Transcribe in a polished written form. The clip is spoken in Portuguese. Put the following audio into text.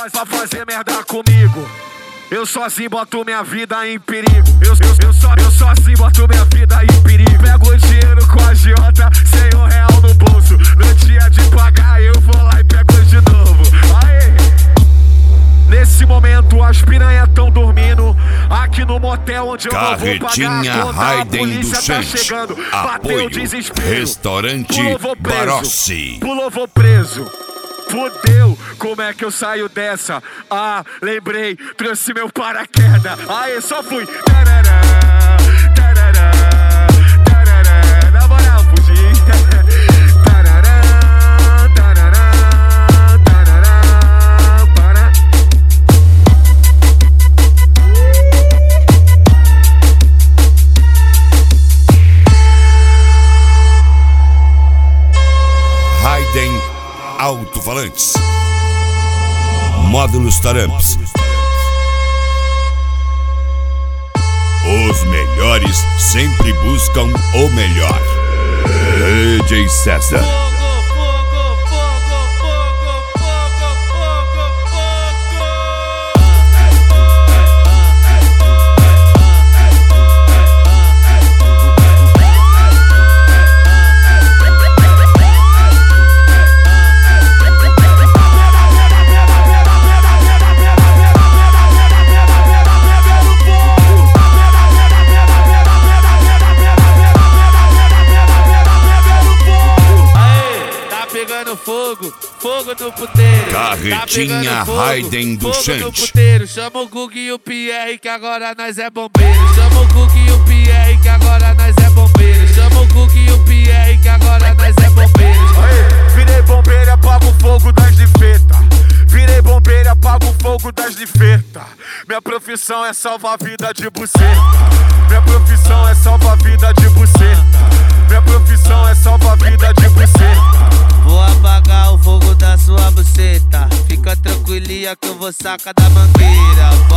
pra fazer merda comigo. Eu sozinho boto minha vida em perigo. Eu sozinho boto minha vida em perigo. Pego o dinheiro com a agiota, R$100 no bolso. No dia de pagar eu vou lá e pego de novo. Aê! Nesse momento as piranhas tão dormindo aqui no motel onde eu não vou pagar a conta. A polícia tá chegando, bateu o desespero. Restaurante Barossi. Pulou, vou preso. Fudeu, como é que eu saio dessa? Ah, lembrei, trouxe meu paraquedas. Aê, só fui. Tarará, tarará, tarará. Na moral, fugi. Tarará, tarará, tarará, para. Raiden Alto-falantes. Módulos Taramps. Os melhores sempre buscam o melhor. DJ César. Fogo no puteiro. Carretinha Raiden do Chante. Chama o Gug e o Pierre que agora nós é bombeiro. Chama o Gug e o Pierre que agora nós é bombeiro. Chama o Gug e o Pierre que agora nós é bombeiro. Aê, virei bombeiro, apago o fogo das defeitas. Virei bombeiro, apago o fogo das defeitas. Minha profissão é salvar a vida de buceta. Minha profissão é salvar a vida de buceta. Minha profissão é salvar a vida de buceta. Vou apagar o fogo da sua buceta. Fica tranquilinha que eu vou sacar da mangueira.